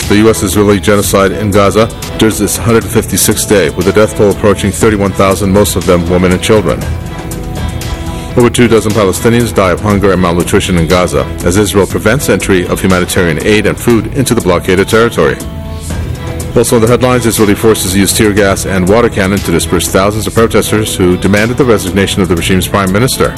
the U.S.-Israeli genocide in Gaza enters its 156th day, with the death toll approaching 31,000, most of them women and children. Over 24 Palestinians die of hunger and malnutrition in Gaza, as Israel prevents entry of humanitarian aid and food into the blockaded territory. Also in the headlines, Israeli forces used tear gas and water cannon to disperse thousands of protesters who demanded the resignation of the regime's prime minister.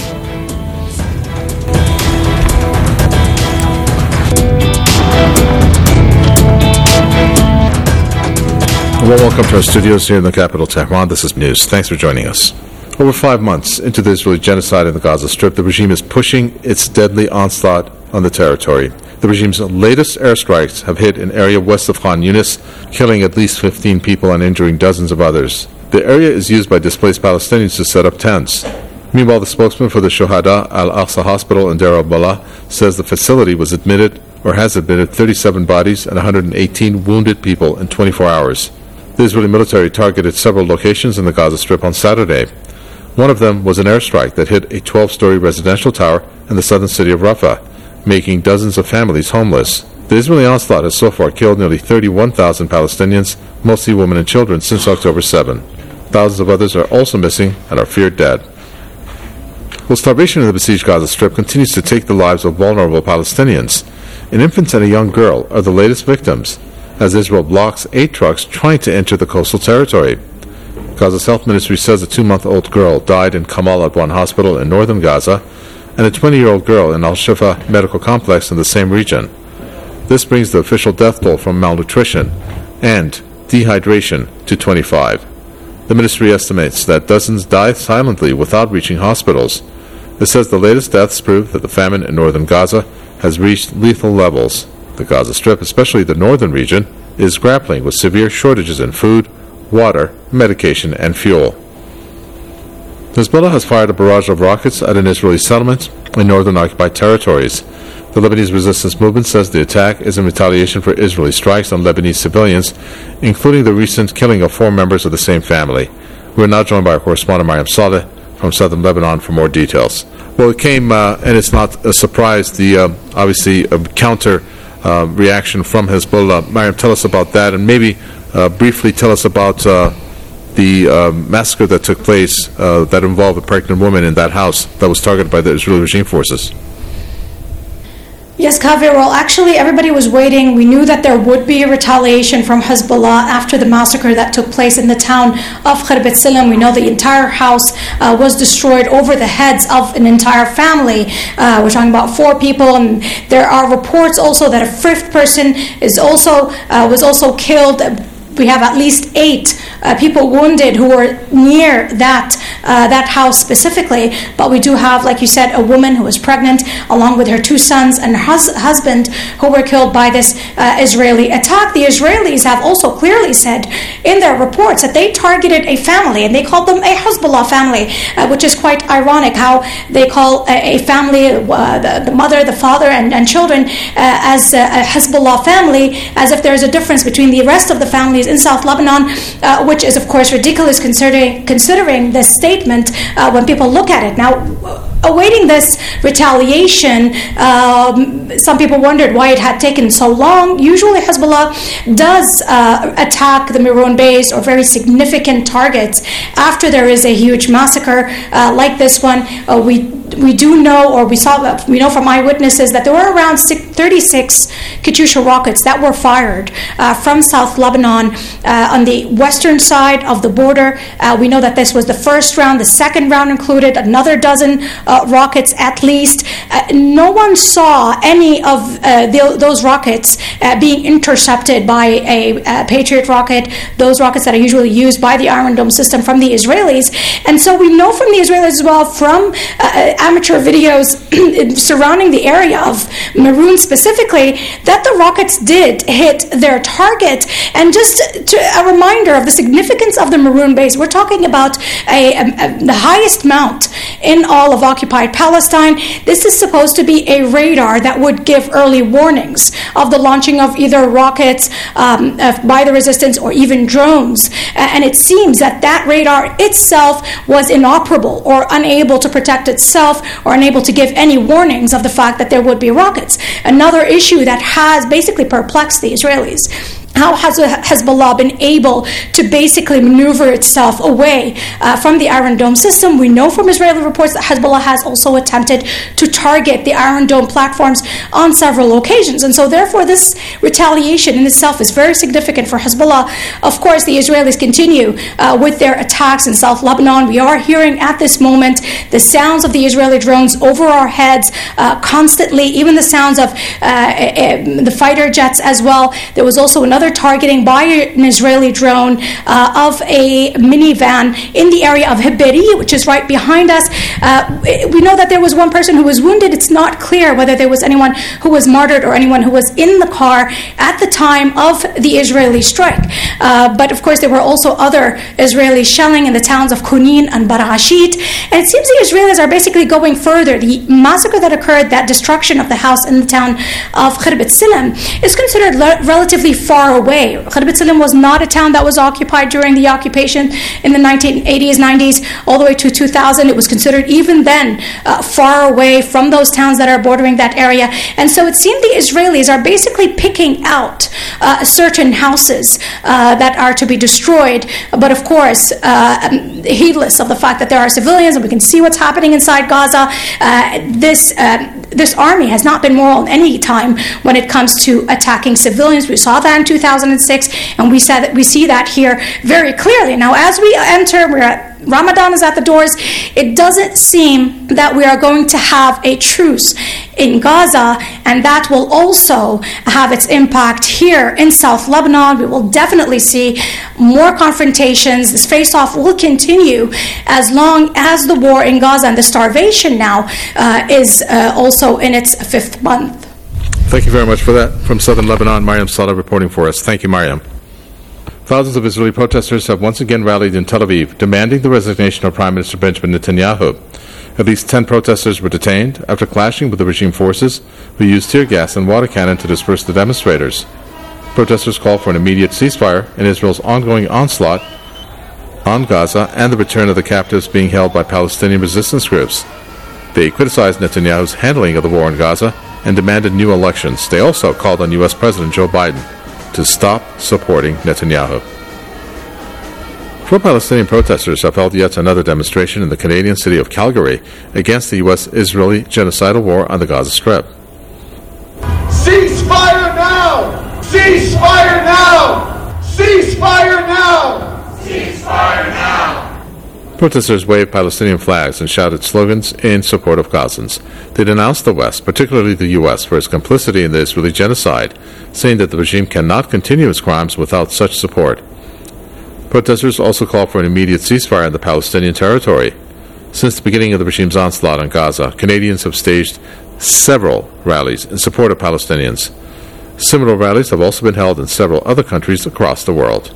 Well, welcome to our studios here in the capital, Tehran. This is News. Thanks for joining us. Over 5 months into the Israeli genocide in the Gaza Strip, the regime is pushing its deadly onslaught on the territory. The regime's latest airstrikes have hit an area west of Khan Yunis, killing at least 15 people and injuring dozens of others. The area is used by displaced Palestinians to set up tents. Meanwhile, the spokesman for the Shohada Al-Aqsa Hospital in Deir al-Balah says the facility has admitted 37 bodies and 118 wounded people in 24 hours. The Israeli military targeted several locations in the Gaza Strip on Saturday. One of them was an airstrike that hit a 12-story residential tower in the southern city of Rafah, making dozens of families homeless. The Israeli onslaught has so far killed nearly 31,000 Palestinians, mostly women and children, since October 7. Thousands of others are also missing and are feared dead. Well, starvation in the besieged Gaza Strip continues to take the lives of vulnerable Palestinians. An infant and a young girl are the latest victims, as Israel blocks 8 trucks trying to enter the coastal territory. Gaza's health ministry says a 2-month-old girl died in Kamal Adwan Hospital in northern Gaza, and a 20-year-old girl in Al-Shifa Medical Complex in the same region. This brings the official death toll from malnutrition and dehydration to 25. The ministry estimates that dozens die silently without reaching hospitals. It says the latest deaths prove that the famine in northern Gaza has reached lethal levels. The Gaza Strip, especially the northern region, is grappling with severe shortages in food, water, medication, and fuel. Hezbollah has fired a barrage of rockets at an Israeli settlement in northern occupied territories. The Lebanese resistance movement says the attack is in retaliation for Israeli strikes on Lebanese civilians, including the recent killing of 4 members of the same family. We are now joined by our correspondent Mariam Saleh from southern Lebanon for more details. Well, it came, and it's not a surprise, obviously a counter reaction from Hezbollah. Mariam, tell us about that, and maybe briefly tell us about the massacre that took place that involved a pregnant woman in that house that was targeted by the Israeli regime forces. Yes, Kaveh. Well, actually, everybody was waiting. We knew that there would be a retaliation from Hezbollah after the massacre that took place in the town of Kharbet Salem. We know the entire house was destroyed over the heads of an entire family. We're talking about 4 people, and there are reports also that a 5th person was also killed. We have at least 8 people wounded who were near that house specifically. But we do have, like you said, a woman who was pregnant, along with her 2 sons and her husband, who were killed by this Israeli attack. The Israelis have also clearly said in their reports that they targeted a family, and they called them a Hezbollah family, which is quite ironic how they call a family, the mother, the father, and children as a Hezbollah family, as if there's a difference between the rest of the families in South Lebanon, which is of course ridiculous considering this statement when people look at it. Now, awaiting this retaliation, some people wondered why it had taken so long. Usually Hezbollah does attack the Meron base or very significant targets after there is a huge massacre like this one. We do know, or we know from eyewitnesses that there were around 36 Katyusha rockets that were fired from South Lebanon on the western side of the border. We know that this was the first round. The second round included another dozen rockets at least. No one saw any of those rockets being intercepted by a Patriot rocket, those rockets that are usually used by the Iron Dome system from the Israelis. And so we know from the Israelis as well, from amateur videos surrounding the area of Meron specifically, that the rockets did hit their target. And just a reminder of the significance of the Meron base, we're talking about the highest mount in all of occupied Palestine. This is supposed to be a radar that would give early warnings of the launching of either rockets by the resistance or even drones. And it seems that radar itself was inoperable or unable to protect itself itself or unable to give any warnings of the fact that there would be rockets. Another issue that has basically perplexed the Israelis. How has Hezbollah been able to basically maneuver itself away from the Iron Dome system? We know from Israeli reports that Hezbollah has also attempted to target the Iron Dome platforms on several occasions. And so therefore this retaliation in itself is very significant for Hezbollah. Of course, the Israelis continue with their attacks in South Lebanon. We are hearing at this moment the sounds of the Israeli drones over our heads constantly, even the sounds of the fighter jets as well. There was also another targeting by an Israeli drone of a minivan in the area of Hiberi, which is right behind us. We know that there was one person who was wounded. It's not clear whether there was anyone who was martyred or anyone who was in the car at the time of the Israeli strike. But of course, there were also other Israeli shelling in the towns of Kunin and Barashit. And it seems the Israelis are basically going further. The massacre that occurred, that destruction of the house in the town of Khirbet Silem, is considered relatively far away. Khirbet Silem was not a town that was occupied during the occupation in the 1980s, 90s, all the way to 2000. It was considered even then far away from those towns that are bordering that area. And so it seemed the Israelis are basically picking out certain houses that are to be destroyed, but of course heedless of the fact that there are civilians, and we can see what's happening inside Gaza. This army has not been moral any time when it comes to attacking civilians. We saw that in 2006, and we see that here very clearly. Now, as we enter, Ramadan is at the doors. It doesn't seem that we are going to have a truce in Gaza, and that will also have its impact here in South Lebanon. We will definitely see more confrontations. This face-off will continue as long as the war in Gaza and the starvation now is also in its 5th month. Thank you very much for that. From southern Lebanon, Mariam Saleh reporting for us. Thank you, Mariam. Thousands of Israeli protesters have once again rallied in Tel Aviv, demanding the resignation of Prime Minister Benjamin Netanyahu. At least 10 protesters were detained after clashing with the regime forces, who used tear gas and water cannon to disperse the demonstrators. Protesters called for an immediate ceasefire in Israel's ongoing onslaught on Gaza and the return of the captives being held by Palestinian resistance groups. They criticized Netanyahu's handling of the war in Gaza and demanded new elections. They also called on U.S. President Joe Biden to stop supporting Netanyahu. Pro-Palestinian protesters have held yet another demonstration in the Canadian city of Calgary against the U.S.-Israeli genocidal war on the Gaza Strip. Ceasefire now! Ceasefire now! Ceasefire now! Ceasefire now! Protesters waved Palestinian flags and shouted slogans in support of Gazans. They denounced the West, particularly the U.S., for its complicity in the Israeli genocide, saying that the regime cannot continue its crimes without such support. Protesters also called for an immediate ceasefire in the Palestinian territory. Since the beginning of the regime's onslaught on Gaza, Canadians have staged several rallies in support of Palestinians. Similar rallies have also been held in several other countries across the world.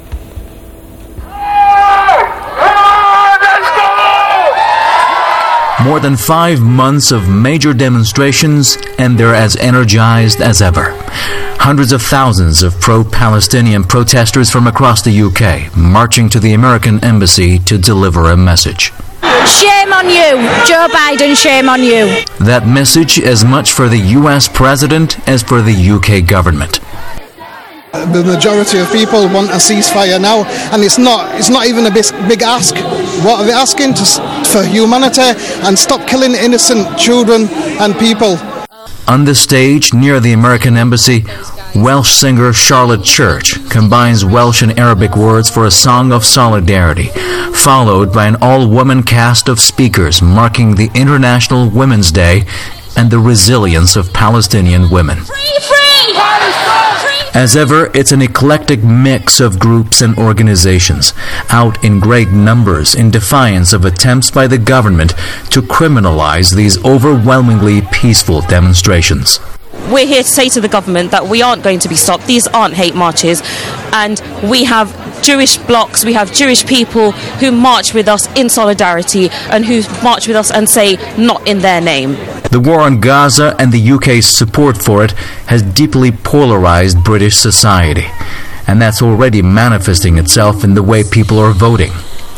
More than 5 months of major demonstrations, and they're as energized as ever. Hundreds of thousands of pro-Palestinian protesters from across the UK marching to the American embassy to deliver a message. Shame on you, Joe Biden, shame on you. That message as much for the US president as for the UK government. The majority of people want a ceasefire now, and it's not even a big ask. What are they asking? For humanity and stop killing innocent children and people. On the stage near the American embassy, Welsh singer Charlotte Church combines Welsh and Arabic words for a song of solidarity, followed by an all-woman cast of speakers marking the International Women's Day and the resilience of Palestinian women. Free, free! As ever, it's an eclectic mix of groups and organizations, out in great numbers in defiance of attempts by the government to criminalize these overwhelmingly peaceful demonstrations. We're here to say to the government that we aren't going to be stopped. These aren't hate marches, and we have Jewish blocs, we have Jewish people who march with us in solidarity and who march with us and say not in their name. The war on Gaza and the UK's support for it has deeply polarized British society, and that's already manifesting itself in the way people are voting.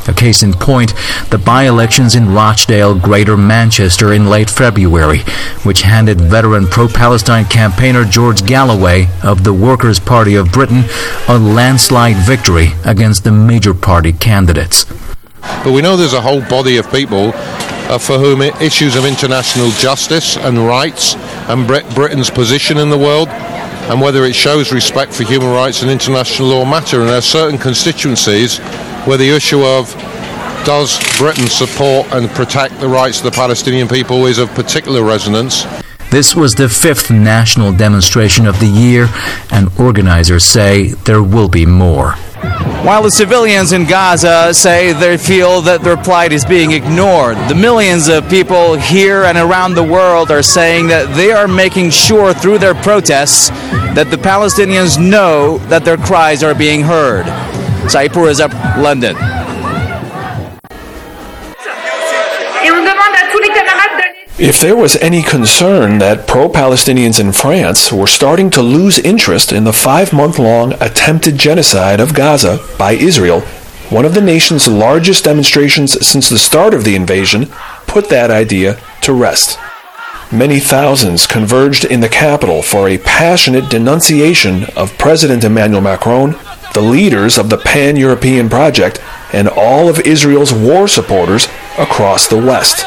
A case in point, the by-elections in Rochdale, Greater Manchester in late February, which handed veteran pro-Palestine campaigner George Galloway of the Workers' Party of Britain a landslide victory against the major party candidates. But we know there's a whole body of people for whom issues of international justice and rights and Britain's position in the world and whether it shows respect for human rights and international law matter. And there are certain constituencies where the issue of does Britain support and protect the rights of the Palestinian people is of particular resonance. This was the 5th national demonstration of the year, and organizers say there will be more. While the civilians in Gaza say they feel that their plight is being ignored, the millions of people here and around the world are saying that they are making sure through their protests that the Palestinians know that their cries are being heard. Saipur is up, London. If there was any concern that pro-Palestinians in France were starting to lose interest in the 5-month-long attempted genocide of Gaza by Israel, one of the nation's largest demonstrations since the start of the invasion put that idea to rest. Many thousands converged in the capital for a passionate denunciation of President Emmanuel Macron, the leaders of the Pan-European Project, and all of Israel's war supporters across the West.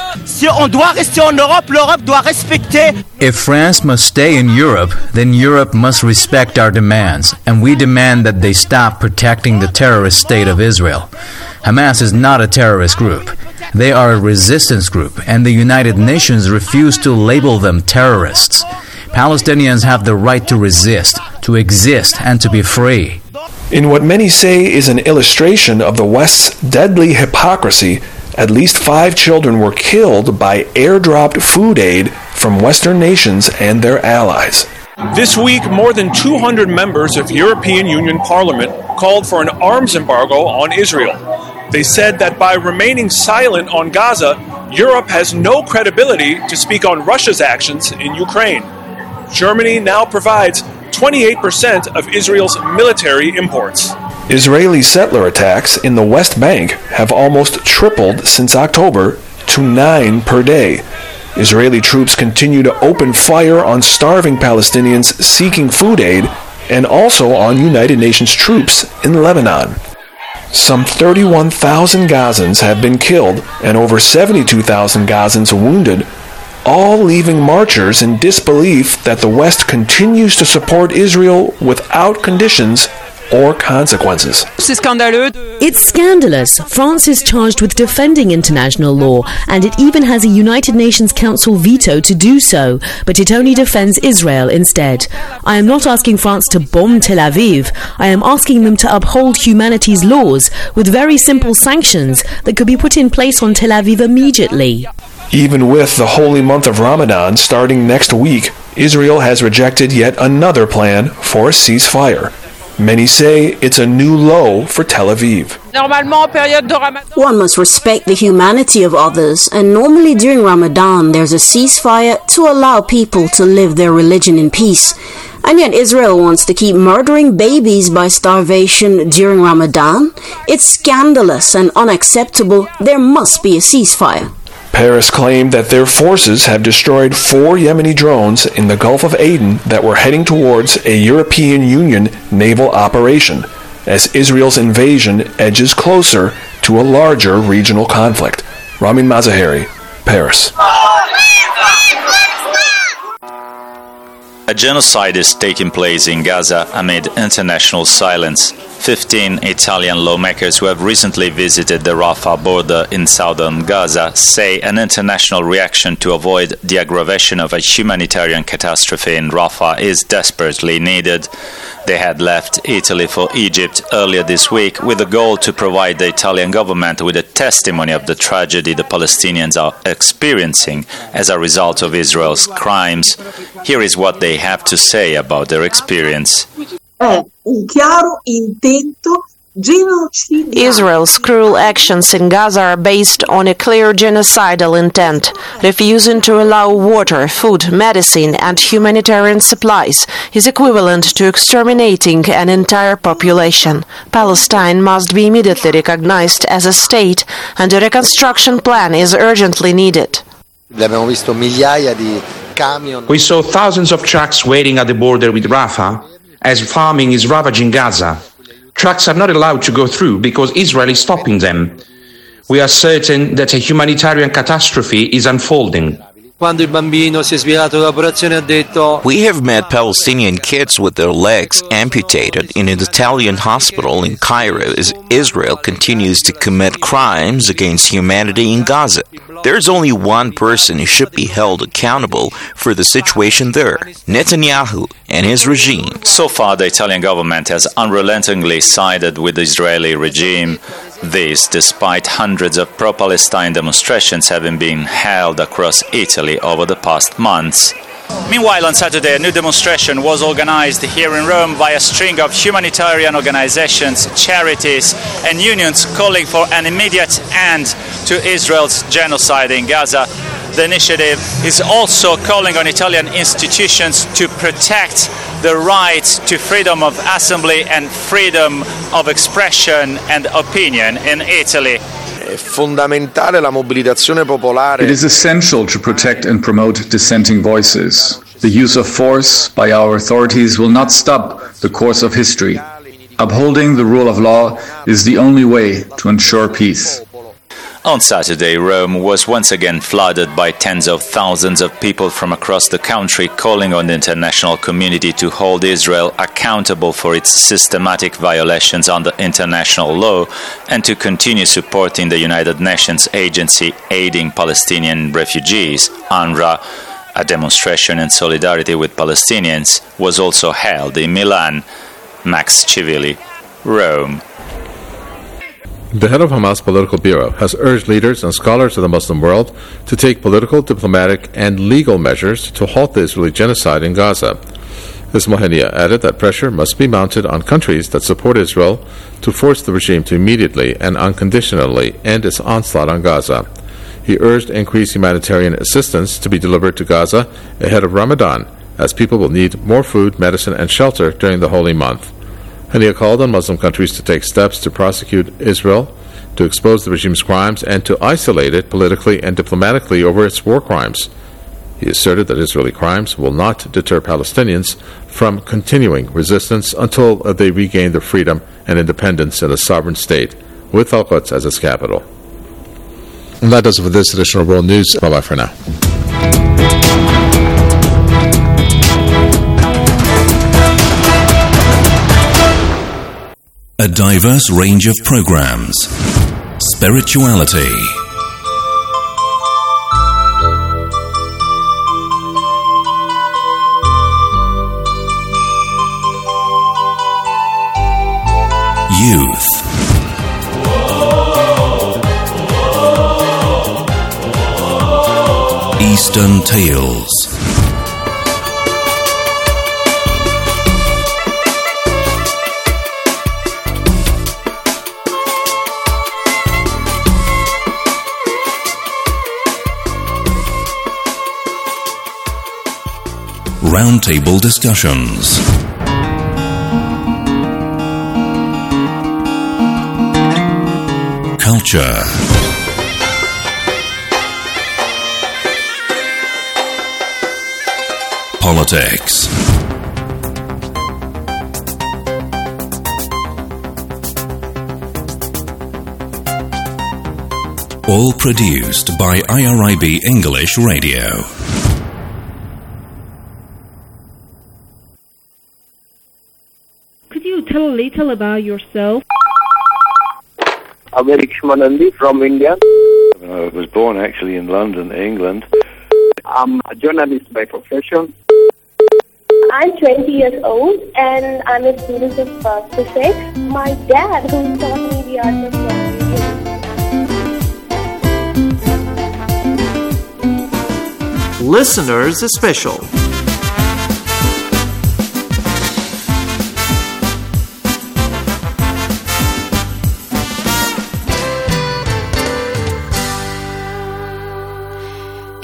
If France must stay in Europe, then Europe must respect our demands, and we demand that they stop protecting the terrorist state of Israel. Hamas is not a terrorist group. They are a resistance group, and the United Nations refused to label them terrorists. Palestinians have the right to resist, to exist, and to be free. In what many say is an illustration of the West's deadly hypocrisy, at least 5 children were killed by airdropped food aid from Western nations and their allies. This week, more than 200 members of European Union Parliament called for an arms embargo on Israel. They said that by remaining silent on Gaza, Europe has no credibility to speak on Russia's actions in Ukraine. Germany now provides 28% of Israel's military imports. Israeli settler attacks in the West Bank have almost tripled since October to 9 per day. Israeli troops continue to open fire on starving Palestinians seeking food aid and also on United Nations troops in Lebanon. Some 31,000 Gazans have been killed and over 72,000 Gazans wounded, all leaving marchers in disbelief that the West continues to support Israel without conditions or consequences. It's scandalous. France is charged with defending international law, and it even has a United Nations Council veto to do so, but it only defends Israel instead. I am not asking France to bomb Tel Aviv. I am asking them to uphold humanity's laws with very simple sanctions that could be put in place on Tel Aviv immediately. Even with the holy month of Ramadan starting next week, Israel has rejected yet another plan for a ceasefire. Many say it's a new low for Tel Aviv. One must respect the humanity of others, and normally during Ramadan there's a ceasefire to allow people to live their religion in peace. And yet Israel wants to keep murdering babies by starvation during Ramadan? It's scandalous and unacceptable. There must be a ceasefire. Paris claimed that their forces have destroyed 4 Yemeni drones in the Gulf of Aden that were heading towards a European Union naval operation, as Israel's invasion edges closer to a larger regional conflict. Ramin Mazaheri, Paris. A genocide is taking place in Gaza amid international silence. 15 Italian lawmakers who have recently visited the Rafah border in southern Gaza say an international reaction to avoid the aggravation of a humanitarian catastrophe in Rafah is desperately needed. They had left Italy for Egypt earlier this week with the goal to provide the Italian government with a testimony of the tragedy the Palestinians are experiencing as a result of Israel's crimes. Here is what they have to say about their experience. È un chiaro intento Israel's cruel actions in Gaza are based on a clear genocidal intent. Refusing to allow water, food, medicine, and humanitarian supplies is equivalent to exterminating an entire population. Palestine must be immediately recognized as a state, and a reconstruction plan is urgently needed. We saw thousands of trucks waiting at the border with Rafah as farming is ravaging Gaza. Trucks are not allowed to go through because Israel is stopping them. We are certain that a humanitarian catastrophe is unfolding. We have met Palestinian kids with their legs amputated in an Italian hospital in Cairo as Israel continues to commit crimes against humanity in Gaza. There is only one person who should be held accountable for the situation there: Netanyahu and his regime. So far, the Italian government has unrelentingly sided with the Israeli regime. This despite hundreds of pro-Palestine demonstrations having been held across Italy over the past months. Meanwhile, on Saturday, a new demonstration was organized here in Rome by a string of humanitarian organizations, charities, and unions calling for an immediate end to Israel's genocide in Gaza. The initiative is also calling on Italian institutions to protect the right to freedom of assembly and freedom of expression and opinion in Italy. It is essential to protect and promote dissenting voices. The use of force by our authorities will not stop the course of history. Upholding the rule of law is the only way to ensure peace. On Saturday, Rome was once again flooded by tens of thousands of people from across the country calling on the international community to hold Israel accountable for its systematic violations under international law and to continue supporting the United Nations agency aiding Palestinian refugees, UNRWA. A demonstration in solidarity with Palestinians was also held in Milan. Max Civilli, Rome. The head of Hamas Political Bureau has urged leaders and scholars of the Muslim world to take political, diplomatic, and legal measures to halt the Israeli genocide in Gaza. Ismail Haniyeh added that pressure must be mounted on countries that support Israel to force the regime to immediately and unconditionally end its onslaught on Gaza. He urged increased humanitarian assistance to be delivered to Gaza ahead of Ramadan, as people will need more food, medicine, and shelter during the holy month. Haniyeh called on Muslim countries to take steps to prosecute Israel, to expose the regime's crimes, and to isolate it politically and diplomatically over its war crimes. He asserted that Israeli crimes will not deter Palestinians from continuing resistance until they regain their freedom and independence in a sovereign state, with Al-Quds as its capital. And that does it for this edition of World News. Bye-bye for now. A diverse range of programs. Spirituality. Youth. Eastern Tales. Roundtable discussions. Culture. Politics. All produced by IRIB English Radio. Tell a little about yourself. I'm Eric Shmanandi from India. I was born actually in London, England. I'm a journalist by profession. I'm 20 years old and I'm a student of physics. My dad, who taught me the art of writing. Listeners Special.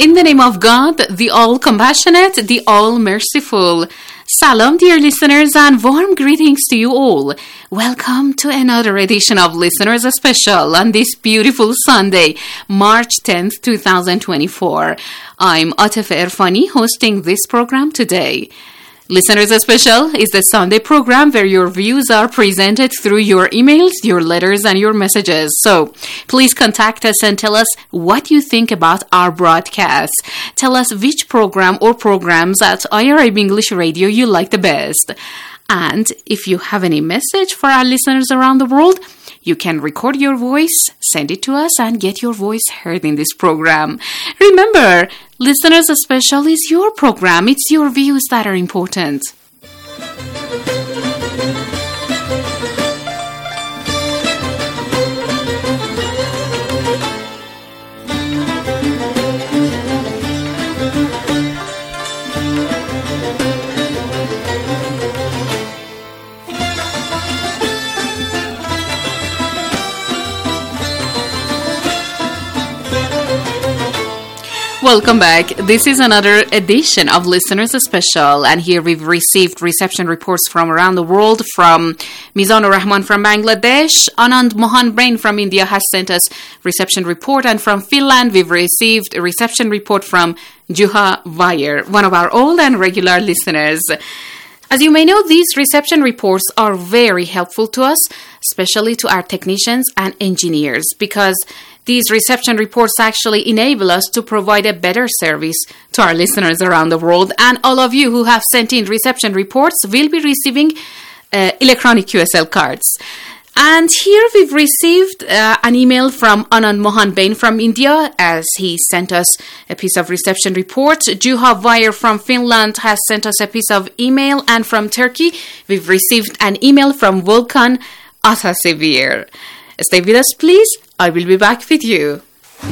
In the name of God, the all-compassionate, the all-merciful. Salam, dear listeners, and warm greetings to you all. Welcome to another edition of Listeners Special on this beautiful Sunday, March 10th, 2024. I'm Atefe Erfani, hosting this program today. Listeners Special is the Sunday program where your views are presented through your emails, your letters, and your messages. So please contact us and tell us what you think about our broadcast. Tell us which program or programs at IRIB English Radio you like the best. And if you have any message for our listeners around the world, you can record your voice, send it to us, and get your voice heard in this program. Remember, Listeners Special is your program. It's your views that are important. Welcome back. This is another edition of Listeners Special, and here we've received reception reports from around the world, from Mizanur Rahman from Bangladesh. Anand Mohan Brain from India has sent us reception report, and from Finland we've received a reception report from Juha Vayer, one of our old and regular listeners. As you may know, these reception reports are very helpful to us, especially to our technicians and engineers, because these reception reports actually enable us to provide a better service to our listeners around the world. And all of you who have sent in reception reports will be receiving electronic QSL cards. And here we've received an email from Anand Mohan Bain from India, as he sent us a piece of reception report. Juha Vayer from Finland has sent us a piece of email. And from Turkey, we've received an email from Volkan Atasevir. Stay with us, please. I will be back with you.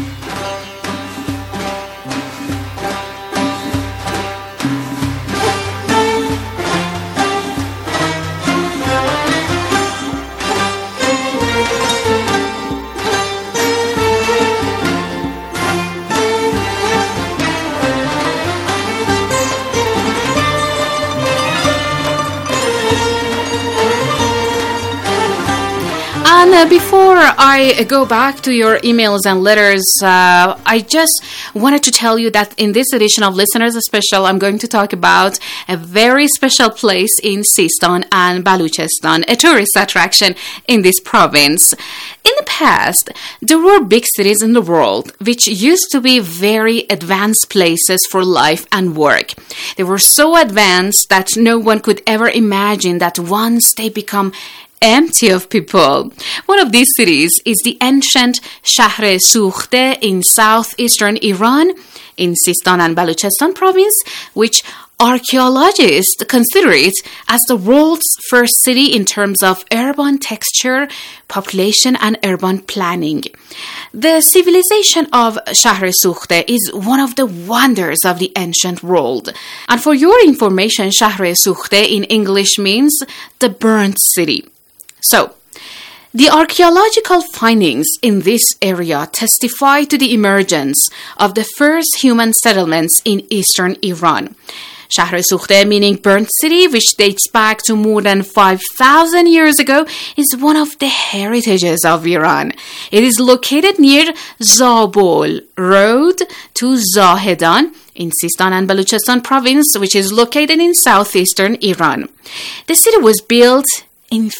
And before I go back to your emails and letters, I just wanted to tell you that in this edition of Listeners Special, I'm going to talk about a very special place in Sistan and Baluchistan, a tourist attraction in this province. In the past, there were big cities in the world which used to be very advanced places for life and work. They were so advanced that no one could ever imagine that once they become empty of people. One of these cities is the ancient Shahr-e-Sukhte in southeastern Iran, in Sistan and Baluchistan province, which archaeologists consider it as the world's first city in terms of urban texture, population, and urban planning. The civilization of Shahr-e-Sukhte is one of the wonders of the ancient world. And for your information, Shahr-e-Sukhte in English means the burnt city. So, the archaeological findings in this area testify to the emergence of the first human settlements in eastern Iran. Shahr-e-Sukhte, meaning burnt city, which dates back to more than 5,000 years ago, is one of the heritages of Iran. It is located near Zabul Road to Zahedan in Sistan and Baluchistan province, which is located in southeastern Iran. The city was built in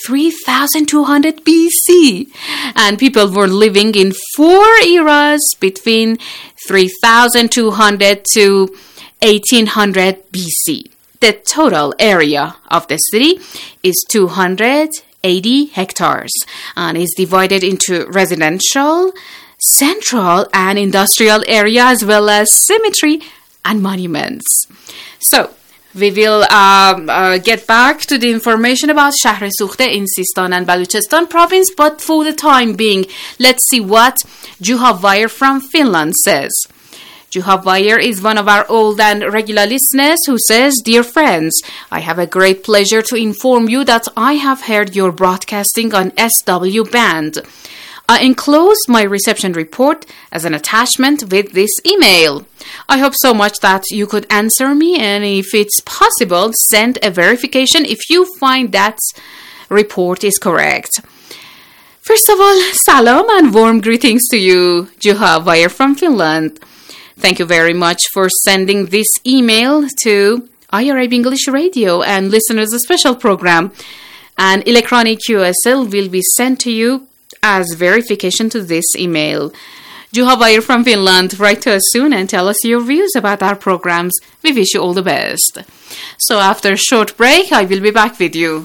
3200 BC, and people were living in 4 eras between 3200 to 1800 BC. The total area of the city is 280 hectares and is divided into residential, central, and industrial area, as well as cemetery and monuments. So, we will get back to the information about Shahr-e-Sukhte in Sistan and Baluchistan province, but for the time being, let's see what Juha Vayer from Finland says. Juha Vayer is one of our old and regular listeners who says, "Dear friends, I have a great pleasure to inform you that I have heard your broadcasting on SW band. I enclosed my reception report as an attachment with this email. I hope so much that you could answer me, and if it's possible, send a verification if you find that report is correct. First of all, salam and warm greetings to you, Juha Vayer from Finland. Thank you very much for sending this email to IRIB English Radio and listeners a special program. An electronic QSL will be sent to you as verification to this email. Juha Vayer from Finland, write to us soon and tell us your views about our programs. We wish you all the best. So after a short break, I will be back with you.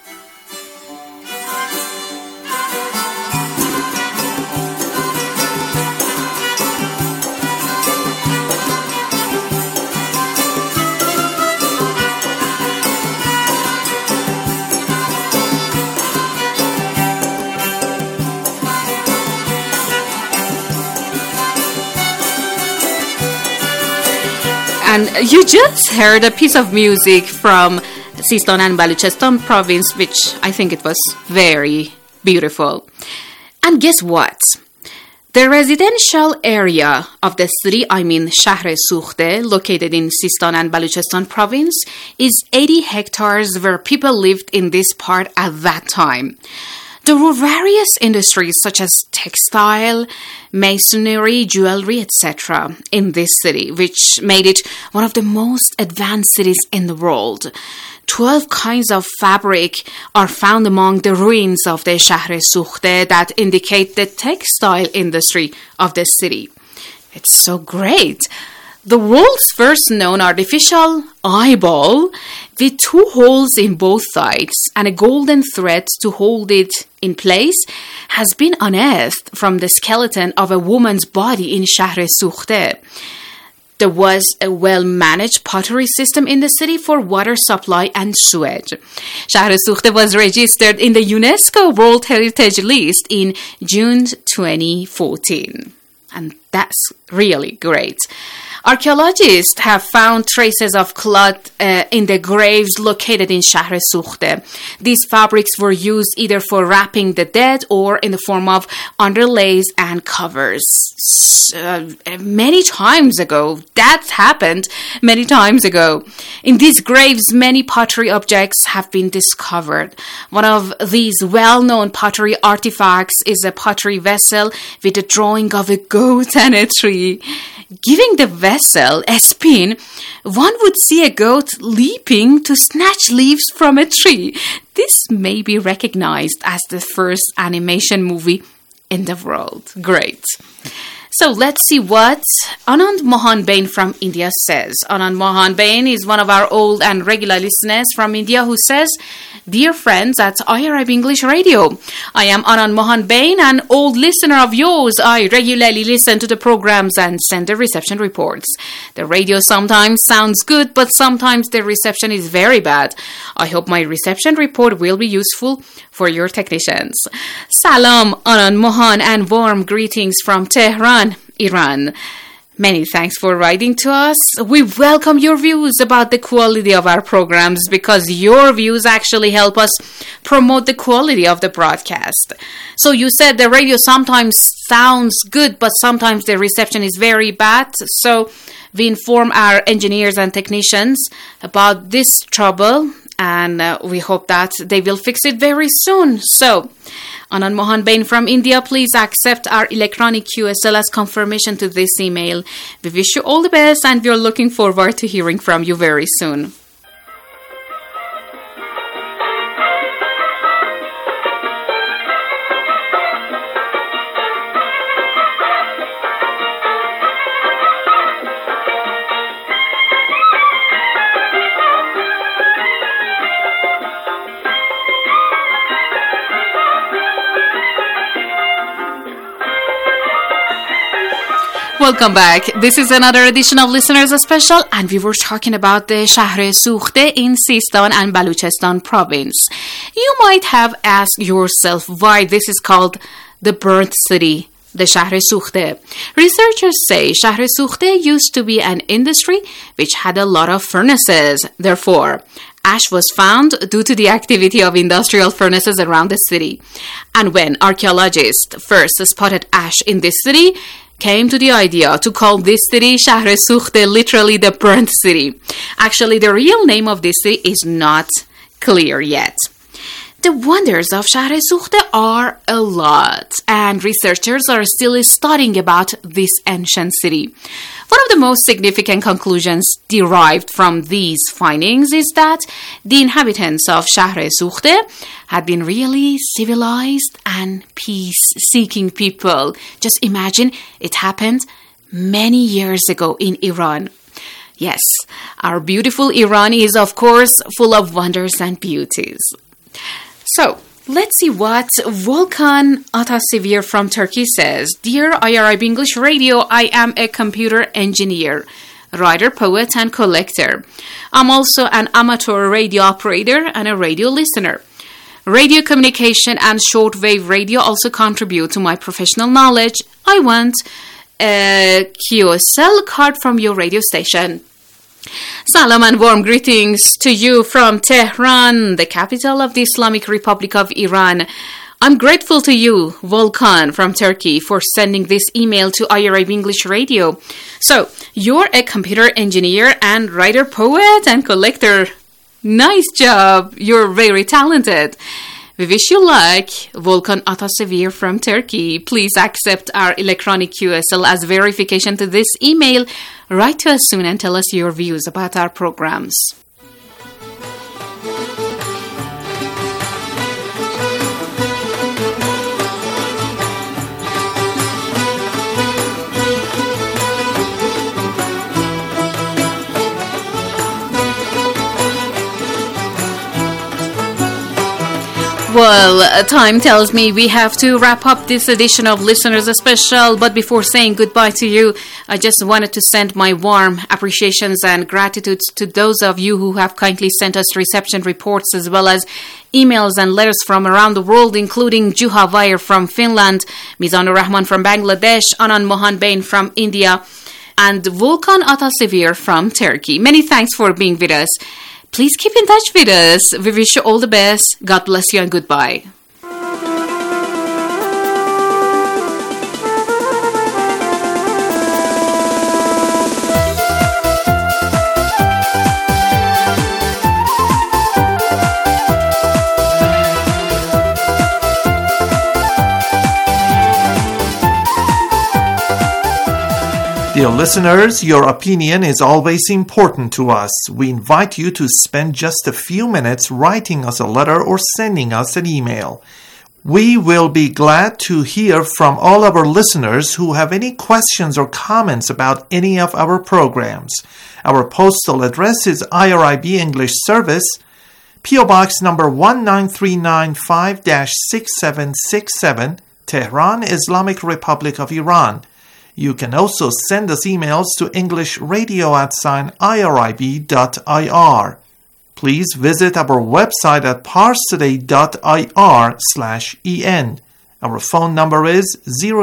And you just heard a piece of music from Sistan and Baluchistan province, which I think it was very beautiful. And guess what? The residential area of the city, Shahr Sukhte, located in Sistan and Baluchistan province, is 80 hectares where people lived in this part at that time. There were various industries such as textile, masonry, jewelry, etc. in this city, which made it one of the most advanced cities in the world. 12 kinds of fabric are found among the ruins of the Shahr Sukhte that indicate the textile industry of the city. It's so great. The world's first known artificial eyeball with 2 holes in both sides and a golden thread to hold it in place has been unearthed from the skeleton of a woman's body in Shahr Sukhte. There was a well-managed pottery system in the city for water supply and sewage. Shahr Sukhte was registered in the UNESCO World Heritage List in June 2014. And that's really great. Archaeologists have found traces of cloth in the graves located in Shahr Sukhte. These fabrics were used either for wrapping the dead or in the form of underlays and covers. Many times ago, that happened many times ago. In these graves, many pottery objects have been discovered. One of these well-known pottery artifacts is a pottery vessel with a drawing of a goat and a tree. Giving the vessel a spin, one would see a goat leaping to snatch leaves from a tree. This may be recognized as the first animation movie in the world. Great. So let's see what Anand Mohan Bain from India says. Anand Mohan Bain is one of our old and regular listeners from India who says, "Dear friends at IRIB English Radio, I am Anand Mohan Bain, an old listener of yours. I regularly listen to the programs and send the reception reports. The radio sometimes sounds good, but sometimes the reception is very bad. I hope my reception report will be useful for your technicians. Salam, Anand Mohan, and warm greetings from Tehran, Iran." Many thanks for writing to us. We welcome your views about the quality of our programs because your views actually help us promote the quality of the broadcast. So you said the radio sometimes sounds good, but sometimes the reception is very bad. So we inform our engineers and technicians about this trouble, and we hope that they will fix it very soon. So, Anand Mohan Bain from India, please accept our electronic QSL as confirmation to this email. We wish you all the best, and we're looking forward to hearing from you very soon. Welcome back. This is another edition of Listeners Special, and we were talking about the Shahr Sukhte in Sistan and Baluchistan province. You might have asked yourself why this is called the burnt city, the Shahr Sukhte. Researchers say Shahr Sukhte used to be an industry which had a lot of furnaces. Therefore, Ash was found due to the activity of industrial furnaces around the city. And when archaeologists first spotted ash in this city, came to the idea to call this city Shahr Sukhte, literally the burnt city. Actually, the real name of this city is not clear yet. The wonders of Shahr Sukhte are a lot, and researchers are still studying about this ancient city. One of the most significant conclusions derived from these findings is that the inhabitants of Shahr Sukhte had been really civilized and peace-seeking people. Just imagine it happened many years ago in Iran. Yes, our beautiful Iran is, of course, full of wonders and beauties. So, let's see what Volkan Atasevir from Turkey says. Dear IRIB English Radio, I am a computer engineer, writer, poet, and collector. I'm also an amateur radio operator and a radio listener. Radio communication and shortwave radio also contribute to my professional knowledge. I want a QSL card from your radio station. Salam and warm greetings to you from Tehran, the capital of the Islamic Republic of Iran. I'm grateful to you, Volkan from Turkey, for sending this email to IRIB English Radio. So, you're a computer engineer and writer, poet, and collector. Nice job. You're very talented. We wish you luck, Volkan Atasevir from Turkey. Please accept our electronic QSL as verification to this email. Write to us soon and tell us your views about our programs. Well, time tells me we have to wrap up this edition of Listeners Special, but before saying goodbye to you, I just wanted to send my warm appreciations and gratitude to those of you who have kindly sent us reception reports as well as emails and letters from around the world, including Juha Vair from Finland, Mizanur Rahman from Bangladesh, Anand Mohan Bain from India, and Volkan Atasevir from Turkey. Many thanks for being with us. Please keep in touch with us. We wish you all the best. God bless you and goodbye. Dear listeners, your opinion is always important to us. We invite you to spend just a few minutes writing us a letter or sending us an email. We will be glad to hear from all our listeners who have any questions or comments about any of our programs. Our postal address is IRIB English Service, P.O. Box number 19395-6767, Tehran, Islamic Republic of Iran. You can also send us emails to englishradio@irib.ir. Please visit our website at parstoday.ir/en. Our phone number is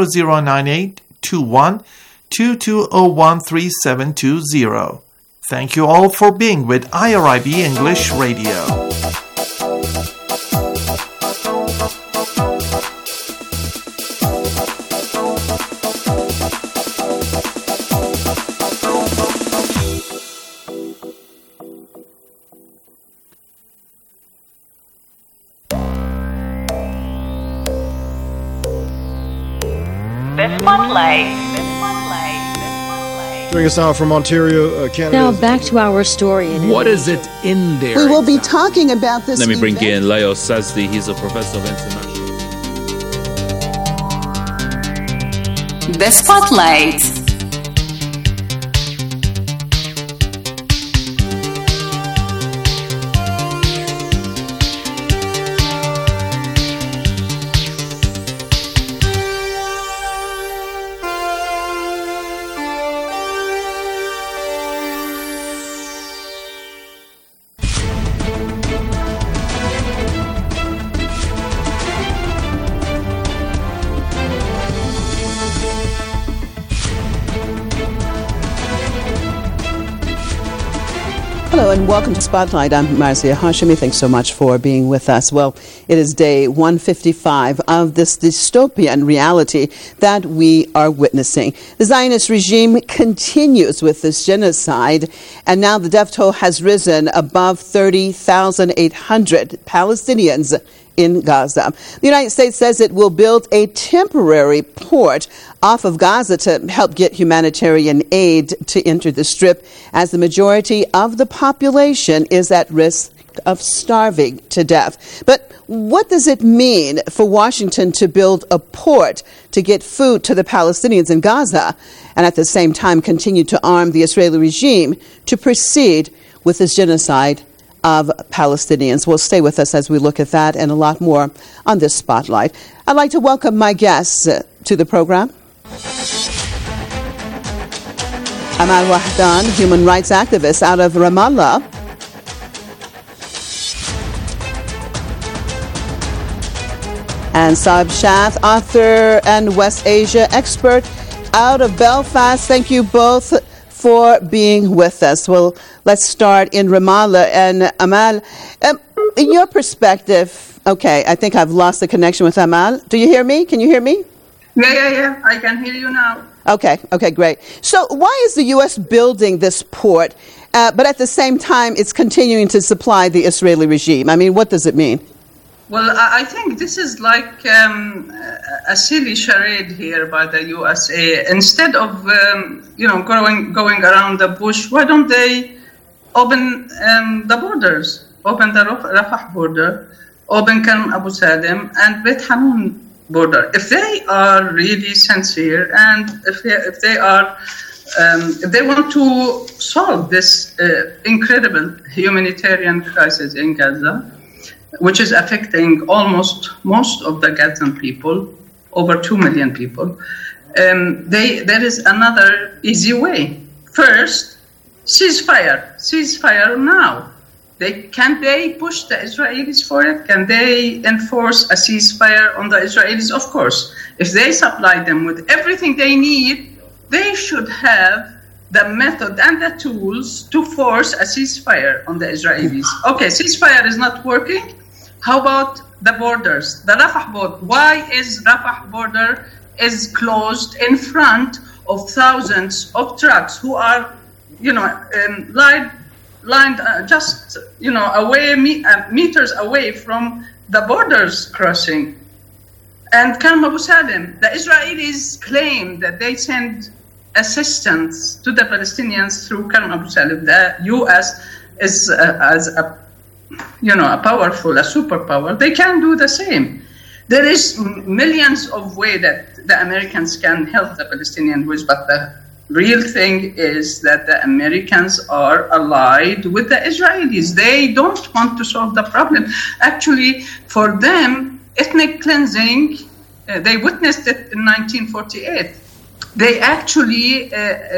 00982122013720. Thank you all for being with IRIB English Radio. Joining us now from Ontario, Canada. Now back to our story. What is it in there? We will be talking about this. Let me bring in Leo Sazdi. He's a professor of international. The Spotlight. Hello and welcome to Spotlight. I'm Marzia Hashemi. Thanks so much for being with us. Well, it is day 155 of this dystopian reality that we are witnessing. The Zionist regime continues with this genocide, and now the death toll has risen above 30,800 Palestinians in Gaza. The United States says it will build a temporary port off of Gaza to help get humanitarian aid to enter the Strip, as the majority of the population is at risk of starving to death. But what does it mean for Washington to build a port to get food to the Palestinians in Gaza and at the same time continue to arm the Israeli regime to proceed with this genocide of Palestinians? Well, stay with us as we look at that and a lot more on this Spotlight. I'd like to welcome my guests to the program. Amal Wahdan, human rights activist out of Ramallah. And Saab Shath, author and West Asia expert out of Belfast. Thank you both for being with us. Well, let's start in Ramallah. And Amal, in your perspective, okay, I think I've lost the connection with Amal. Do you hear me? Can you hear me? Yeah. I can hear you now. Okay, great. So why is the U.S. building this port, but at the same time it's continuing to supply the Israeli regime? I mean, what does it mean? Well, I think this is like a silly charade here by the USA. Instead of going around the bush, why don't they open the borders, open the Rafah border, open Karm Abu Sadim and Beit Hanun border? If they are really sincere and if they want to solve this incredible humanitarian crisis in Gaza, which is affecting almost most of the Gazan people, over 2 million people, there is another easy way. First, ceasefire now. Can they push the Israelis for it? Can they enforce a ceasefire on the Israelis? Of course. If they supply them with everything they need, they should have the method and the tools to force a ceasefire on the Israelis. Okay, ceasefire is not working. How about the borders? The Rafah border. Why is Rafah border is closed in front of thousands of trucks who are, lined just away meters away from the borders crossing? And Karm Abu Sadim, the Israelis claim that they send assistance to the Palestinians through Karm Abu Sadim. The U.S. is as a superpower. They can do the same. There is millions of ways that the Americans can help the Palestinians with, but the real thing is that the Americans are allied with the Israelis. They don't want to solve the problem. Actually, for them, ethnic cleansing, they witnessed it in 1948. They actually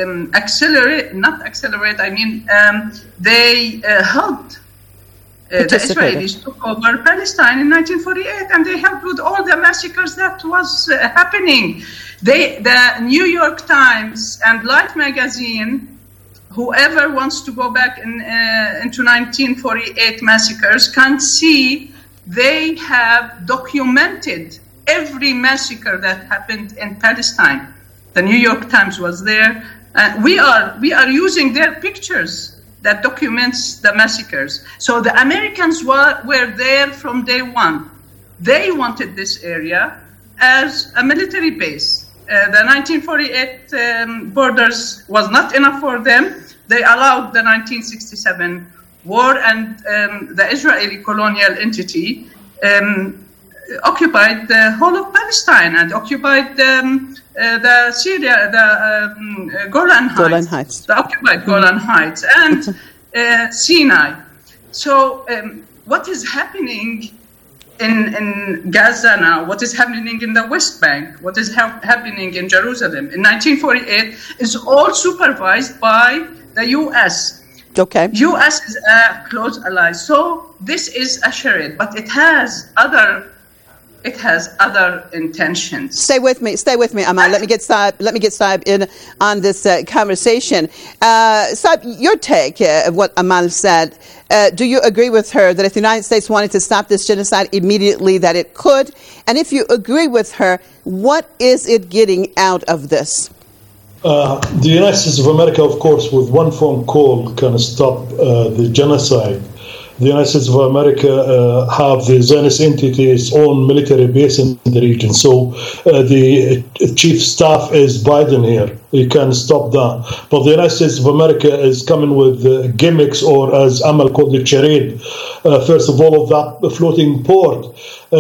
they helped. The Israelis took over Palestine in 1948, and they helped with all the massacres that was happening. The New York Times and Life magazine, whoever wants to go back into 1948 massacres can see they have documented every massacre that happened in Palestine. The New York Times was there, and we are using their pictures that documents the massacres. So the Americans were there from day one. They wanted this area as a military base. The 1948 borders was not enough for them. They allowed the 1967 war, and the Israeli colonial entity occupied the whole of Palestine and occupied the Syria, the Golan Heights, the occupied Golan Heights, and Sinai. So what is happening in Gaza now, what is happening in the West Bank, what is happening in Jerusalem in 1948 is all supervised by the U.S. Okay. U.S. is a close ally. So this is a charade, but it has other it has other intentions. Stay with me, Amal. Let me get Saib in on this conversation. Saib, your take of what Amal said. Do you agree with her that if the United States wanted to stop this genocide immediately, that it could? And if you agree with her, what is it getting out of this? The United States of America, of course, with one phone call can stop the genocide. The United States of America have the Zionist entity, its own military base in the region. So the chief staff is Biden here. He can stop that. But the United States of America is coming with gimmicks, or as Amal called it, charade. First of all, of that floating port.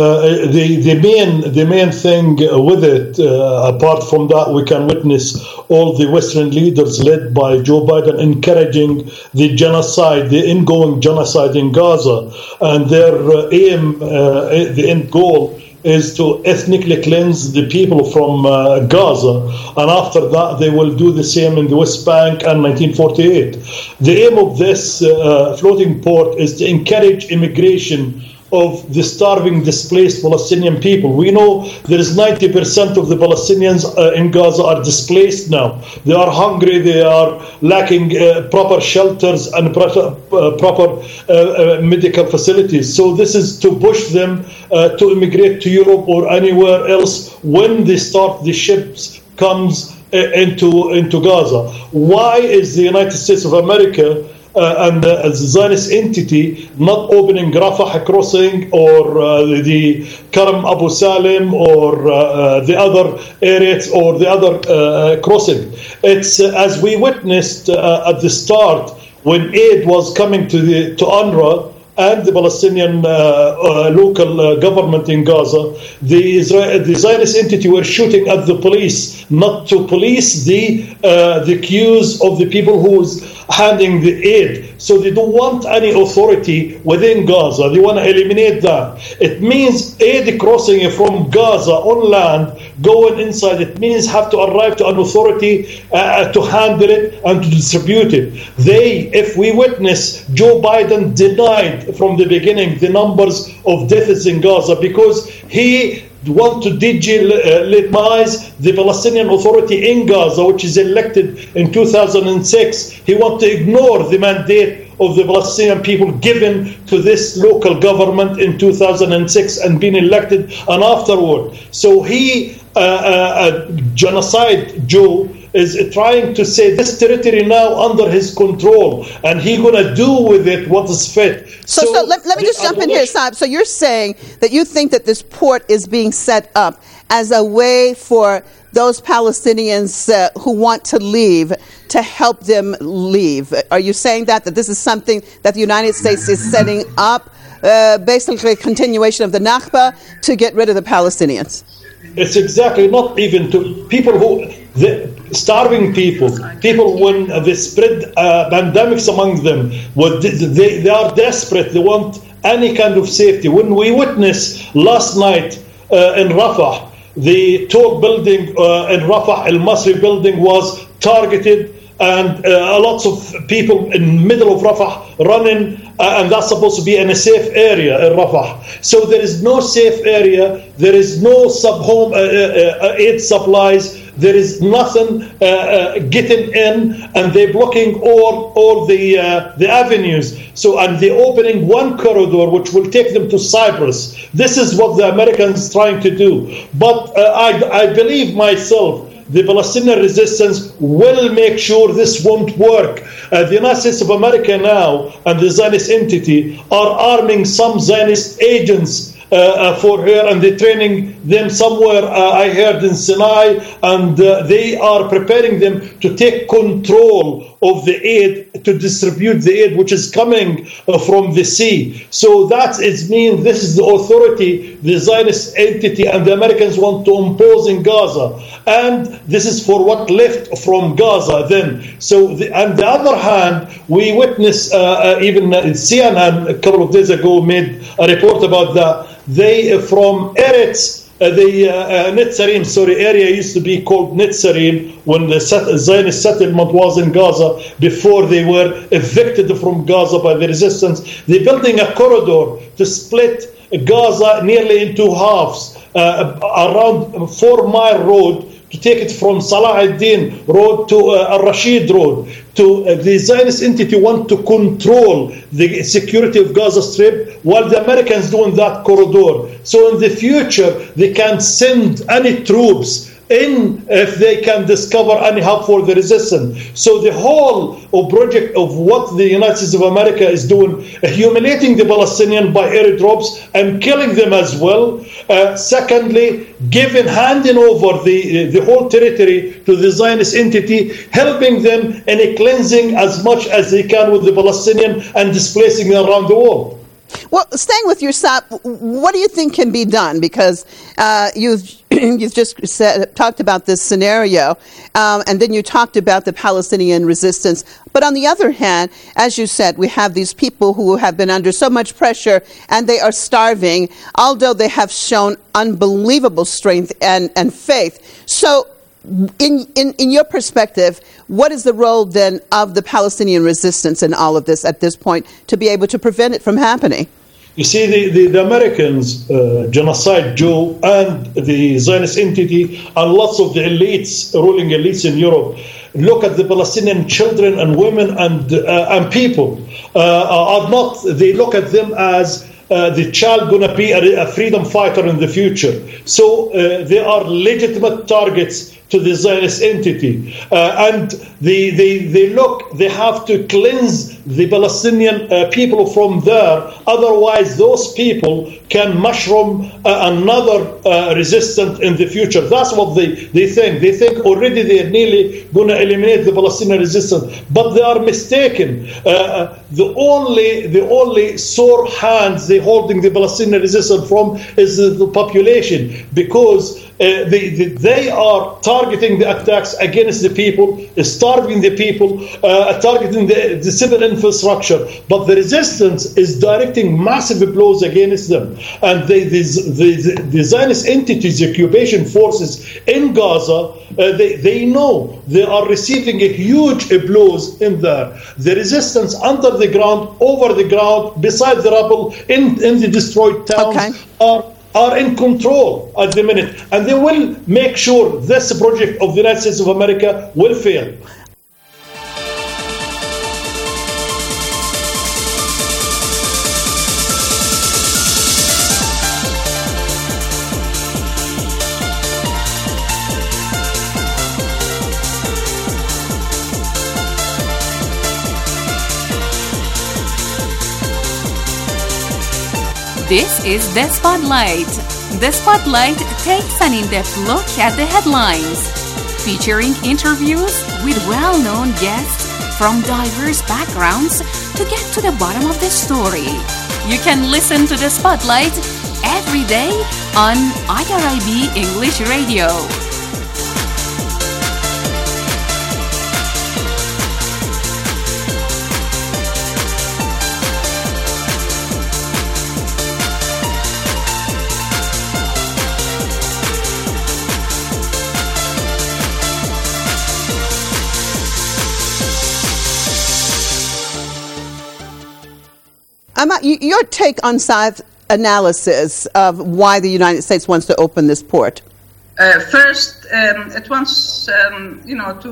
The main thing with it, apart from that, we can witness all the Western leaders led by Joe Biden encouraging the genocide, the ongoing genocide in Gaza, and their aim, the end goal, is to ethnically cleanse the people from Gaza, and after that they will do the same in the West Bank and 1948. The aim of this floating port is to encourage immigration of the starving, displaced Palestinian people. We know there is 90% of the Palestinians in Gaza are displaced now. They are hungry, they are lacking proper shelters and proper medical facilities. So this is to push them to immigrate to Europe or anywhere else when they start the ships comes into Gaza. Why is the United States of America and the Zionist entity not opening Rafah crossing or the Karam Abu Salim or the other areas or the other crossing? It's as we witnessed at the start when aid was coming to UNRWA and the Palestinian local government in Gaza, the Zionist entity were shooting at the police, not to police the queues of the people who was handing the aid. So they don't want any authority within Gaza. They want to eliminate that. It means aid crossing from Gaza on land, going inside, it means have to arrive to an authority to handle it and to distribute it. If we witness, Joe Biden denied from the beginning the numbers of deaths in Gaza because he want to delegitimize the Palestinian Authority in Gaza, which is elected in 2006. He want to ignore the mandate of the Palestinian people given to this local government in 2006 and been elected and afterward. So he, genocide Joe, is trying to say this territory now under his control, and he gonna do with it what is fit. So let me just jump in here, Saib. So you're saying that you think that this port is being set up as a way for those Palestinians who want to leave to help them leave. Are you saying that this is something that the United States is setting up, basically a continuation of the Nakba to get rid of the Palestinians? It's exactly not even to people the starving people when they spread pandemics among them, they are desperate, they want any kind of safety. When we witnessed last night in Rafah, the tall building in Rafah, Al Masri building, was targeted, and lots of people in the middle of Rafah running, and that's supposed to be in a safe area in Rafah. So there is no safe area, there is no home aid supplies, there is nothing getting in, and they're blocking all the avenues. So, and they're opening one corridor which will take them to Cyprus. This is what the Americans trying to do. But I believe myself, the Palestinian resistance will make sure this won't work. The United States of America now and the Zionist entity are arming some Zionist agents for her, and they're training them somewhere, I heard, in Sinai, and they are preparing them to take control of the aid, to distribute the aid which is coming from the sea. So that means this is the authority the Zionist entity and the Americans want to impose in Gaza, and this is for what left from Gaza then. So on the other hand, we witnessed even CNN a couple of days ago made a report about that. They from Eretz, the Netzarim, area used to be called Netzarim when the Zionist settlement was in Gaza, before they were evicted from Gaza by the resistance. They're building a corridor to split Gaza nearly into halves, around 4-mile road, to take it from Salah ad-Din Road to Al-Rashid Road. The Zionist entity want to control the security of Gaza Strip while the Americans doing that corridor. So in the future, they can send any troops in if they can discover any help for the resistance. So the whole project of what the United States of America is doing, humiliating the Palestinians by airdrops and killing them as well. Secondly, handing over the whole territory to the Zionist entity, helping them in a cleansing as much as they can with the Palestinian and displacing them around the world. Well, staying with your stop, what do you think can be done? Because you've just talked about this scenario, and then you talked about the Palestinian resistance. But on the other hand, as you said, we have these people who have been under so much pressure, and they are starving, although they have shown unbelievable strength and faith. So in your perspective, what is the role then of the Palestinian resistance in all of this at this point to be able to prevent it from happening? You see, the Americans, genocide Jew, and the Zionist entity, and lots of the elites, ruling elites in Europe, look at the Palestinian children and women and people. They look at them as the child going to be a freedom fighter in the future. So they are legitimate targets to the Zionist entity. And they have to cleanse the Palestinian people from there. Otherwise, those people can mushroom another resistance in the future. That's what they think. They think already they are nearly going to eliminate the Palestinian resistance. But they are mistaken. The only sore hands they're holding the Palestinian resistance from is the population, because they are targeting the attacks against the people, starving the people, targeting the civil infrastructure. But the resistance is directing massive blows against them. And the Zionist entities, the occupation forces in Gaza, they know they are receiving a huge blows in there. The resistance under the ground, over the ground, beside the rubble, in the destroyed towns are in control at the minute, and they will make sure this project of the United States of America will fail. This is The Spotlight. The Spotlight takes an in-depth look at the headlines, featuring interviews with well-known guests from diverse backgrounds to get to the bottom of the story. You can listen to The Spotlight every day on IRIB English Radio. Your take on Saad's analysis of why the United States wants to open this port? First, it wants, to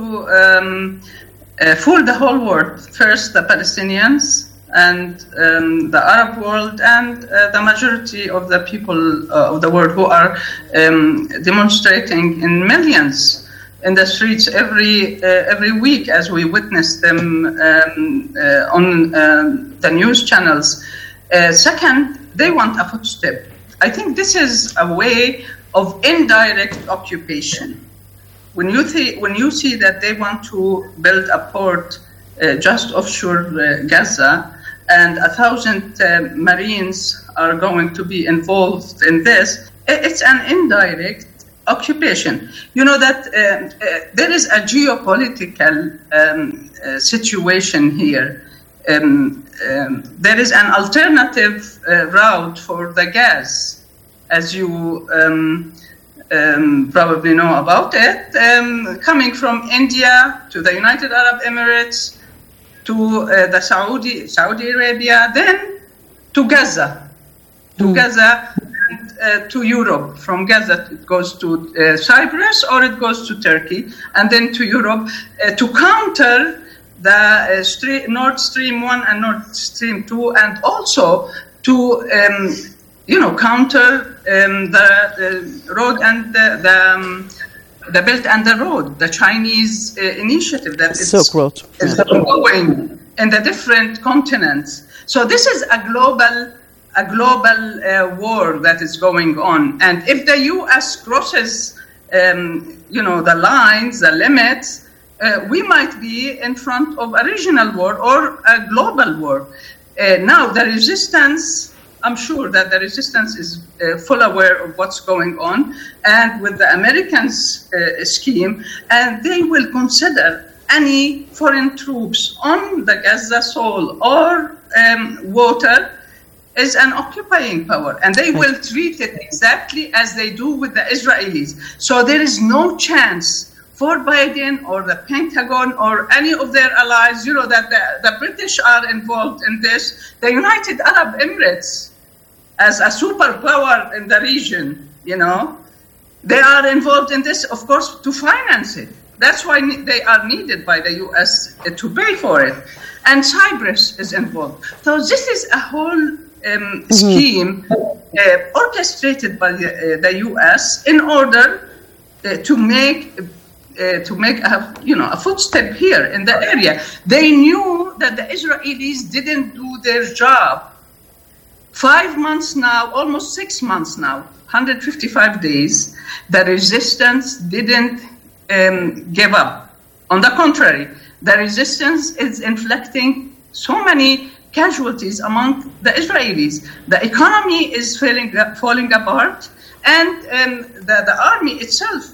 fool the whole world. First, the Palestinians and the Arab world and the majority of the people of the world who are demonstrating in millions in the streets every week, as we witness them on the news channels. Second, they want a footstep. I think this is a way of indirect occupation. When you see that they want to build a port just offshore Gaza, and 1,000 Marines are going to be involved in this, it's an indirect occupation. You know that there is a geopolitical situation here. There is an alternative route for the gas, as you probably know about it, coming from India to the United Arab Emirates to the Saudi Arabia, then to Gaza. to Gaza and to Europe. From Gaza, it goes to Cyprus or it goes to Turkey, and then to Europe to counter the Nord Stream 1 and Nord Stream 2, and also to counter the road and the Belt and the Road, the Chinese initiative that is ongoing in the different continents. So this is a global war that is going on. And if the U.S. crosses, the lines, the limits, we might be in front of a regional war or a global war. Now, the resistance, I'm sure that the resistance is full aware of what's going on, and with the Americans' scheme, and they will consider any foreign troops on the Gaza soil or water as an occupying power, and they will treat it exactly as they do with the Israelis. So there is no chance for Biden or the Pentagon or any of their allies, that the British are involved in this. The United Arab Emirates, as a superpower in the region, they are involved in this, of course, to finance it. That's why they are needed by the U.S. to pay for it. And Cyprus is involved. So this is a whole scheme orchestrated by the U.S. in order to make a footstep here in the area. They knew that the Israelis didn't do their job. 5 months now, almost 6 months now, 155 days, the resistance didn't give up. On the contrary, the resistance is inflicting so many casualties among the Israelis. The economy is falling apart, and the army itself,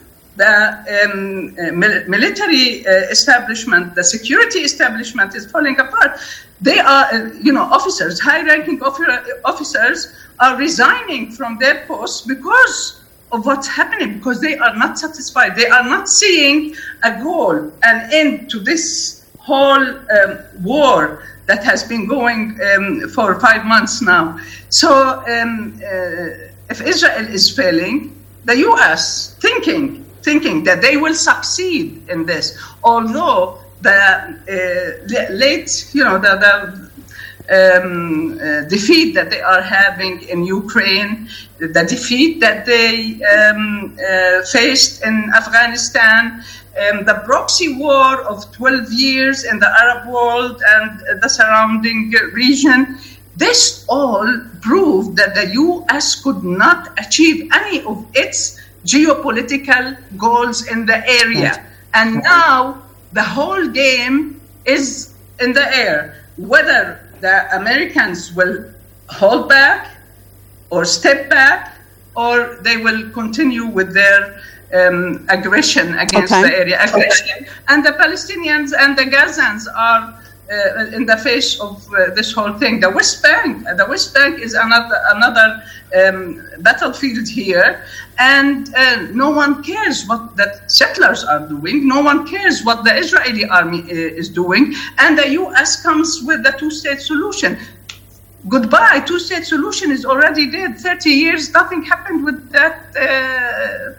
the military establishment, the security establishment is falling apart. They are, officers, high-ranking officers are resigning from their posts because of what's happening, because they are not satisfied. They are not seeing a goal, an end to this whole war that has been going for 5 months now. So if Israel is failing, the U.S. thinking that they will succeed in this, although the late, defeat that they are having in Ukraine, the defeat that they faced in Afghanistan, the proxy war of 12 years in the Arab world and the surrounding region, this all proved that the U.S. could not achieve any of its geopolitical goals in the area. And now the whole game is in the air, whether the Americans will hold back or step back, or they will continue with their aggression against the area. And the Palestinians and the Gazans are in the face of this whole thing. The West Bank is another battlefield here, and no one cares what the settlers are doing. No one cares what the Israeli army is doing, and the U.S. comes with the two-state solution. Goodbye, two-state solution is already dead. 30 years, nothing happened with that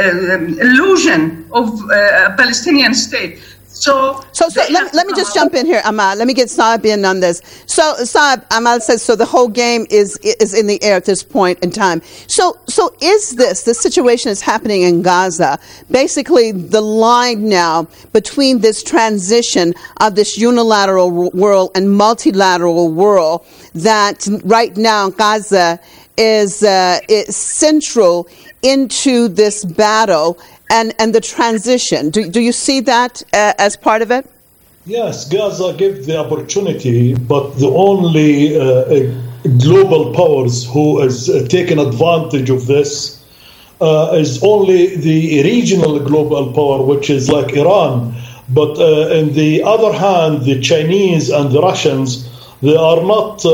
illusion of a Palestinian state. So let me just jump in here, Amal. Let me get Saab in on this. So Saab, Amal says, so the whole game is in the air at this point in time. So is the situation is happening in Gaza, basically the line now between this transition of this unilateral world and multilateral world, that right now Gaza is central into this battle and the transition. Do you see that as part of it? Yes, Gaza gives the opportunity, but the only global powers who is taking advantage of this is only the regional global power, which is like Iran. But on the other hand, the Chinese and the Russians, they are not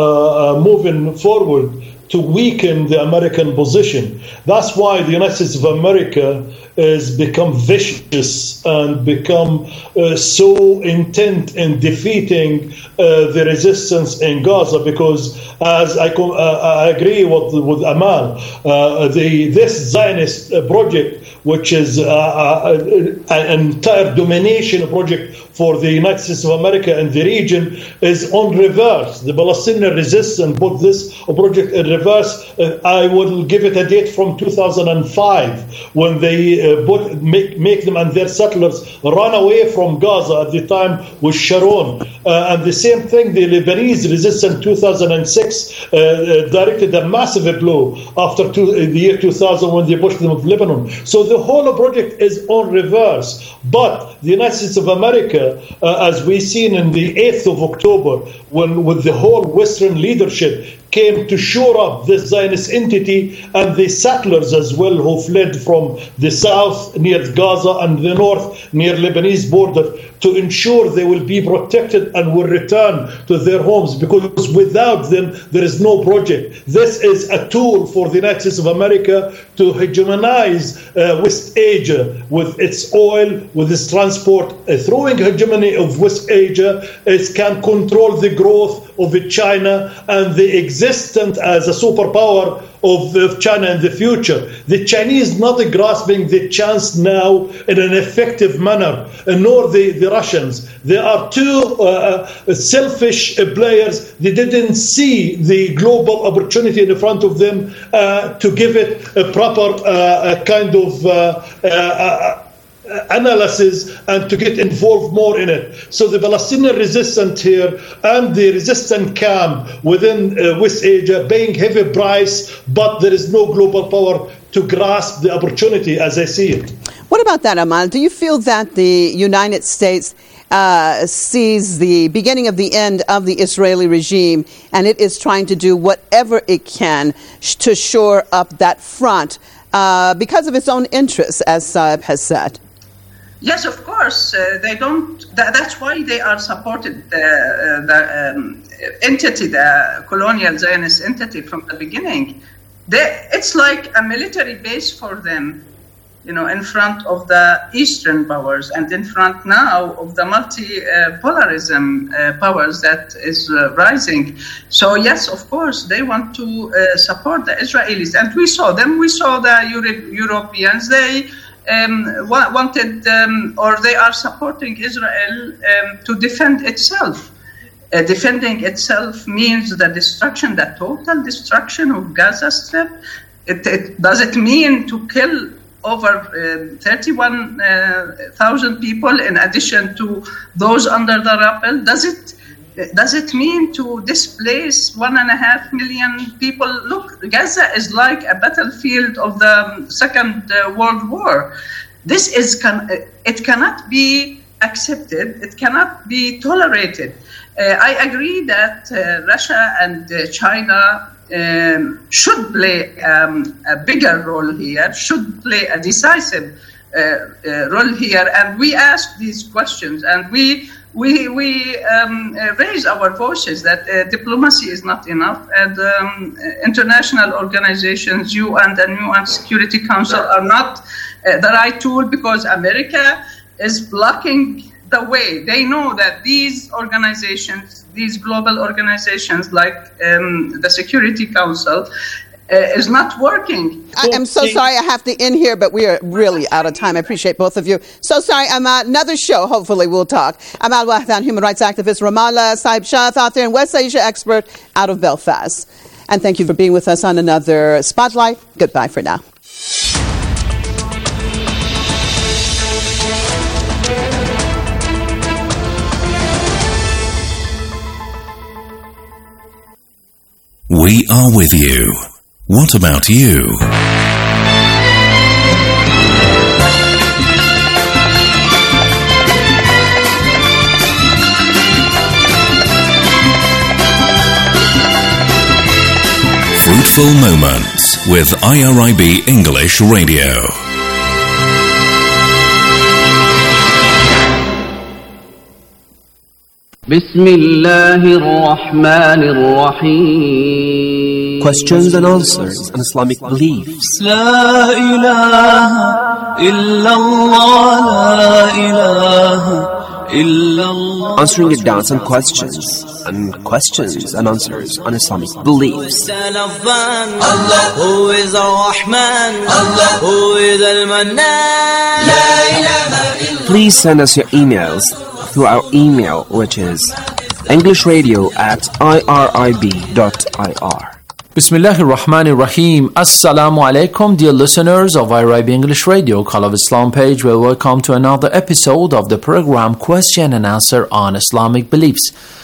moving forward to weaken the American position. That's why the United States of America has become vicious and become so intent in defeating the resistance in Gaza, because as I agree with Amal, this Zionist project, which is an entire domination project for the United States of America and the region, is on reverse. The Palestinian resistance put this project in reverse. I will give it a date from 2005, when they make them and their settlers run away from Gaza. At the time with Sharon, and the same thing, the Lebanese resistance in 2006 directed a massive blow after the year 2000, when they pushed them of Lebanon. So the whole project is on reverse. But the United States of America, as we seen in the 8th of October, when with the whole Western leadership came to shore up this Zionist entity, and the settlers as well who fled from the south near Gaza and the north near Lebanese border, to ensure they will be protected and will return to their homes, because without them there is no project. This is a tool for the United States of America to hegemonize West Asia with its oil, with its transport. Throwing hegemony of West Asia, it can control the growth of China and the existence as a superpower of China in the future. The Chinese not grasping the chance now in an effective manner, nor the Russians. They are two selfish players. They didn't see the global opportunity in front of them to give it a proper kind of analysis and to get involved more in it. So the Palestinian resistance here and the resistant camp within West Asia paying heavy price, but there is no global power to grasp the opportunity as I see it. What about that, Amal? Do you feel that the United States sees the beginning of the end of the Israeli regime, and it is trying to do whatever it can to shore up that front because of its own interests, as Saeb has said? Yes, of course. They don't. That's why they are supported the entity, the colonial Zionist entity, from the beginning. It's like a military base for them, in front of the Eastern powers and in front now of the multi-polarism powers that is rising. So yes, of course, they want to support the Israelis, and we saw them. We saw the Europeans. They wanted, or they are supporting Israel to defend itself. Defending itself means the destruction, the total destruction of Gaza Strip. Does it mean to kill over 31,000 people in addition to those under the rubble? Does it mean to displace 1.5 million people? Look, Gaza is like a battlefield of the Second World War. It cannot be accepted. It cannot be tolerated. I agree that Russia and China should play a bigger role here, should play a decisive role here, and we ask these questions, and we raise our voices that diplomacy is not enough, and international organizations, UN and UN Security Council, are not the right tool, because America is blocking the way. They know that these organizations, these global organizations like the Security Council, is not working. I'm so sorry I have to end here, but we are really out of time. I appreciate both of you. So sorry, Amal. Another show, hopefully we'll talk. Amal Wahdan, human rights activist, Ramallah, Saeb Shaf out there, and West Asia expert out of Belfast. And thank you for being with us on another Spotlight. Goodbye for now. We are with you. What about you? Fruitful Moments with IRIB English Radio. بسم الله الرحمن الرحيم questions and answers on Islamic beliefs. La ilaha illallah, la ilaha illallah. Answering your doubts and questions and answers on Islamic beliefs. Allah, who is Ar-Rahman, Allah, who is Al-Mannan. La ilaha illallah. Please send us your emails through our email, which is englishradio@irib.ir. Bismillahir Rahmanir Rahim. Assalamu alaikum, dear listeners of IRIB English Radio, Call of Islam page. Well, welcome to another episode of the program Question and Answer on Islamic Beliefs.